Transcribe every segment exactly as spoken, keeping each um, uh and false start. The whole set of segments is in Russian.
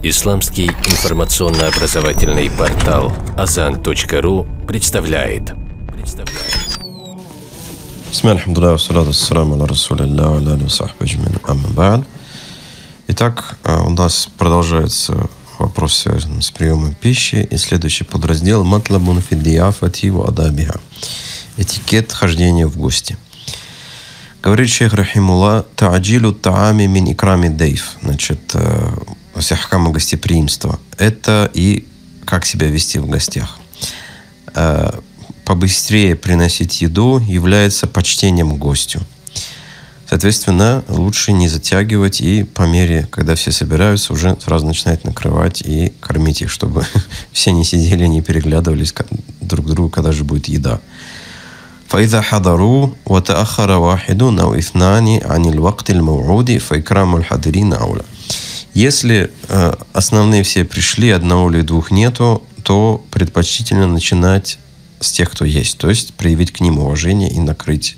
Исламский информационно-образовательный портал азан точка ру представляет. Итак, у нас продолжается вопрос, связанный с приемом пищи, и следующий подраздел «Матлабун фи диафати ва адабиха» – этикет хождения в гости. Говорит шейх рахимулла: «Та'аджилу та'ами мин икрами дейф». Значит, все хакамы гостеприимства. Это и как себя вести в гостях. Побыстрее приносить еду является почтением к гостю. Соответственно, лучше не затягивать и по мере, когда все собираются, уже сразу начинать накрывать и кормить их, чтобы все не сидели, не переглядывались друг к другу, когда же будет еда. فإذا حضروا وتأخر واحد أو اثنان عن الوقت الموعود فإكرام الحاضرين أولى. Если э, основные все пришли, одного или двух нету, то предпочтительно начинать с тех, кто есть, то есть проявить к ним уважение и накрыть.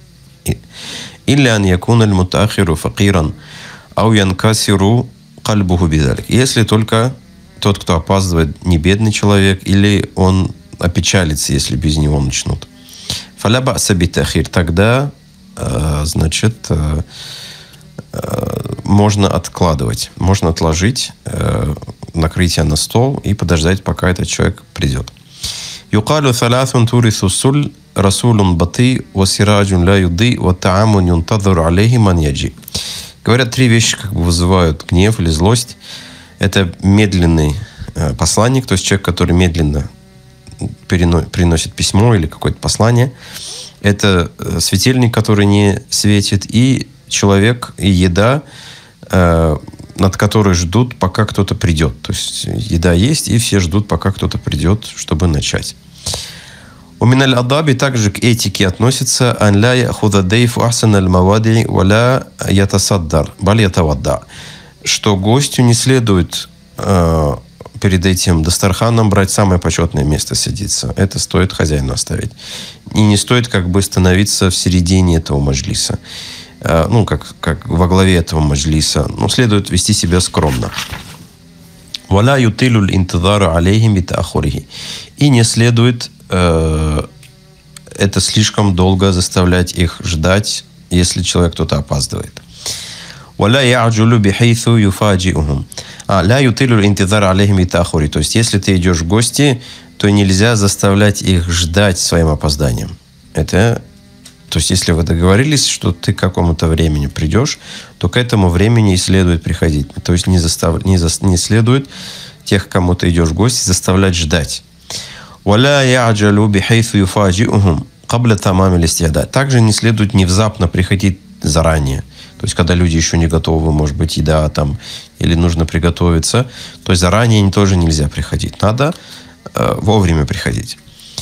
Или ан якуна аль-мутаахиру факиран ау янкасиру кальбуху бидалик. Если только тот, кто опаздывает, не бедный человек, или он опечалится, если без него начнут. Фаля ба'са битахир. Тогда, э, значит, э, э, можно откладывать, можно отложить э, накрытие на стол и подождать, пока этот человек придет. Юкалю салясун турису суль расулун баты ва сираджун ля юды ва таамун юнтазур алейхи ман яджи. Говорят, три вещи как бы вызывают гнев или злость. Это медленный э, посланник, то есть человек, который медленно приносит письмо или какое-то послание. Это светильник, который не светит, и человек, и еда, э, над которой ждут, пока кто-то придет. То есть еда есть, и все ждут, пока кто-то придет, чтобы начать. У миналь адаби также к этике относится ан ля яхуда дейфу ахсан аль мавади ва ля ятасаддар баль ятавадда, что гостю не следует э, перед этим дастарханом брать самое почетное место садиться. Это стоит хозяину оставить. И не стоит как бы становиться в середине этого маджлиса. Ну, как, как во главе этого маджлиса. Ну, следует вести себя скромно. «Валя ютилюль интидару алейхим битаахурихи». И не следует э, это слишком долго заставлять их ждать, если человек кто-то опаздывает. «Валя я'джулю бихейθу юфаджиухум». А, ля ютилюль интидар алейхим битаахури. То есть, если ты идешь в гости, то нельзя заставлять их ждать своим опозданием. Это, то есть, если вы договорились, что ты к какому-то времени придешь, то к этому времени и следует приходить. То есть, не, застав, не, за, не следует тех, кому ты идешь в гости, заставлять ждать. «Валя я'джалю бихейθу юфаджиухум кабля тамамил исти'дад». Также не следует невзапно приходить заранее. То есть, когда люди еще не готовы, может быть, еда там, или нужно приготовиться, то есть заранее тоже нельзя приходить. Надо э, вовремя приходить.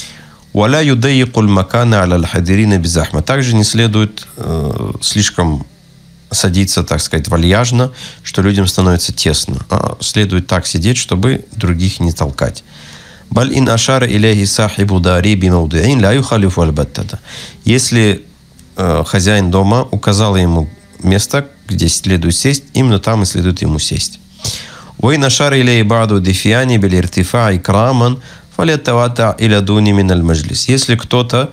«Валя юдайикуль макана аля аль-хадирина бизахма». Также не следует э, слишком садиться, так сказать, вальяжно, что людям становится тесно. А следует так сидеть, чтобы других не толкать. «Баль ин ашара иляхи сахибу дари бимаудиин ля юхалифу аль-баттада». Если э, хозяин дома указал ему место, где следует сесть, именно там и следует ему сесть. «Вай нашар илей ба'ду дифияни бил иртифа икраман фалятавата иля дуни мин аль маджлис». Если кто-то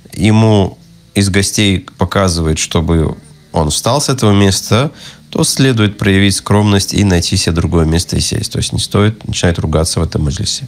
ему из гостей показывает, чтобы он встал с этого места, то следует проявить скромность и найти себе другое место и сесть. То есть не стоит начинать ругаться в этом маджлисе.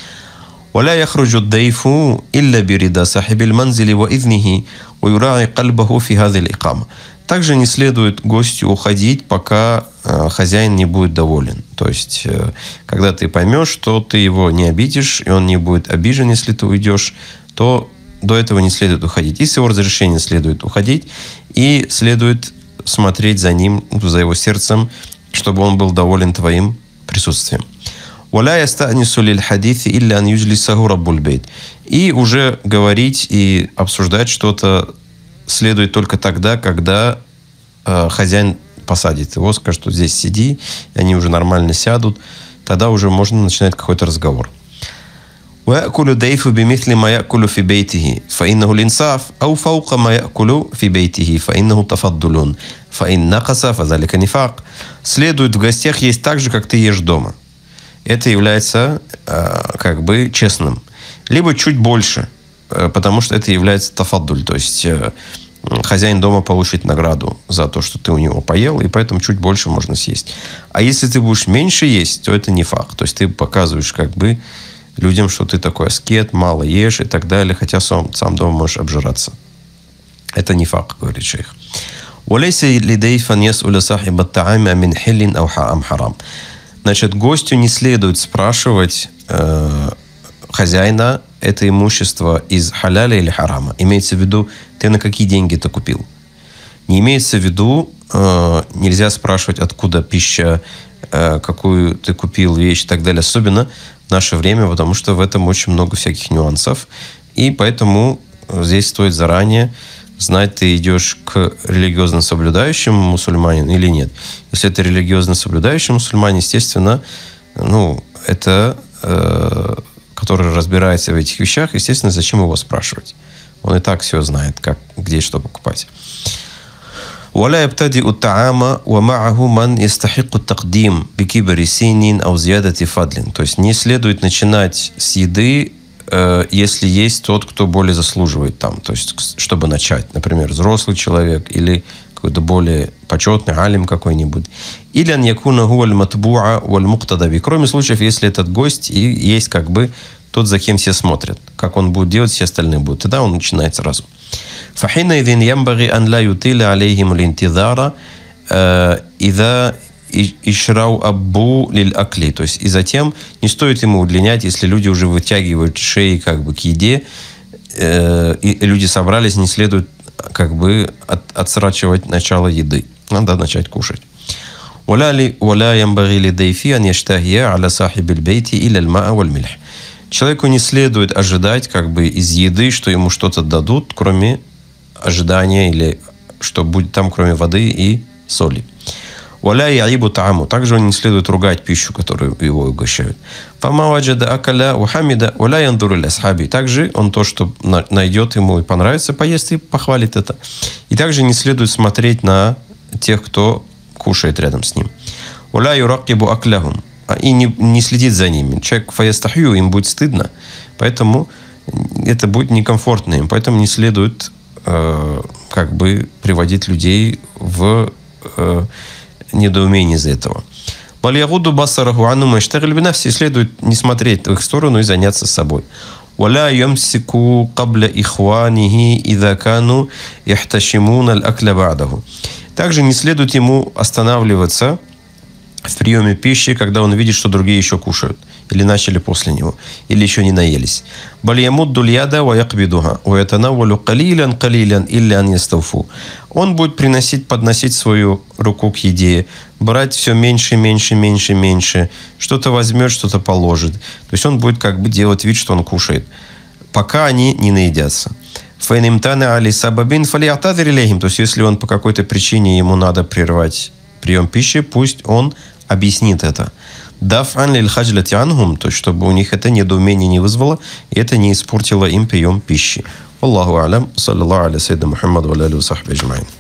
«Валя яхруджу дейфу илля бирида сахибиль манзили ва иднихи ва юраи кальбаху фи хазил икама». Также не следует гостю уходить, пока э, хозяин не будет доволен. То есть, э, когда ты поймешь, что ты его не обидишь, и он не будет обижен, если ты уйдешь, то до этого не следует уходить. И с его разрешения следует уходить, и следует смотреть за ним, за его сердцем, чтобы он был доволен твоим присутствием. И уже говорить и обсуждать что-то следует только тогда, когда э, хозяин посадит его, скажет, что здесь сиди, и они уже нормально сядут, тогда уже можно начинать какой-то разговор. ويأكل الضيف بمثل ما يأكل في بيته فإنه الإنصاف أو فوق ما يأكل في بيته فإنه تفضل فإن نقص فذلك نفاق. Следует в гостях есть так же, как ты ешь дома. Это является э, как бы честным. Либо чуть больше, э, потому что это является тафаддуль, то есть э, хозяин дома получит награду за то, что ты у него поел, и поэтому чуть больше можно съесть. А если ты будешь меньше есть, то это нифак. То есть ты показываешь как бы людям, что ты такой аскет, мало ешь и так далее, хотя сам, сам дома можешь обжираться. Это не факт, говорит шейх. Значит, гостю не следует спрашивать э, хозяина это имущество из халяля или харама. Имеется в виду, ты на какие деньги это купил. Не имеется в виду, э, нельзя спрашивать, откуда пища, э, какую ты купил вещь и так далее. Особенно в наше время, потому что в этом очень много всяких нюансов. И поэтому здесь стоит заранее знать, ты идешь к религиозно соблюдающему мусульманину или нет. Если это религиозно соблюдающий мусульманин, естественно, ну, это, э, который разбирается в этих вещах, естественно, зачем его спрашивать? Он и так все знает, как, где что покупать. ولا يبتدئ الطعام ومعه من يستحق التقديم بكبر سن أو زيادة فضل. То есть не следует начинать с еды, э, если есть тот, кто более заслуживает там. То есть, чтобы начать, например, взрослый человек или какой-то более почетный алим какой-нибудь. Или ан якуна хуа аль-матбуа валь-муктадаби. Кроме случаев, если этот гость и есть как бы тот, за кем все смотрят. Как он будет делать, все остальные будут. Тогда он начинает сразу. فحينئذ ينبغي أن لا يطيل عليهم الانتظار إذا اشروا أبو للأكل. То есть и затем не стоит ему удлинять, если люди уже вытягивают шеи как бы к еде, и люди собрались, не следует как бы от, отсрачивать начало еды. Надо начать кушать. ولا ينبغي للضيف أن يشتهي على صاحب البيت إلى الماء والملح. Человеку не следует ожидать как бы из еды, что ему что-то дадут, кроме ожидания или что будет там, кроме воды и соли. ولا يعيب طعامه. Также он не следует ругать пищу, которую его угощают. فما وجد أكل وحمد ولا ينظر إلى أصحابه. Также он то, что найдет ему и понравится, поест и похвалит это. И также не следует смотреть на тех, кто кушает рядом с ним. ولا يراقب أكلهم. И не, не следит за ними. Человек фаястахью, им будет стыдно. Поэтому это будет некомфортно им. Поэтому не следует э, как бы приводить людей в э, недоумение из-за этого. Следует не смотреть в их сторону и заняться собой. Также не следует ему останавливаться в приеме пищи, когда он видит, что другие еще кушают, или начали после него, или еще не наелись. Он будет приносить, подносить свою руку к еде, брать все меньше, меньше, меньше, меньше, что-то возьмет, что-то положит. То есть он будет как бы делать вид, что он кушает, пока они не наедятся. То есть если он по какой-то причине ему надо прервать прием пищи, пусть он объяснит это. Даф'ан лиль хаджлати анхум, то есть чтобы у них это недоумение не вызвало, и это не испортило им прием пищи. Аллаху алям, саллаллаху аля саййидина Мухаммад ва аля алихи ва сахбихи аджмаин.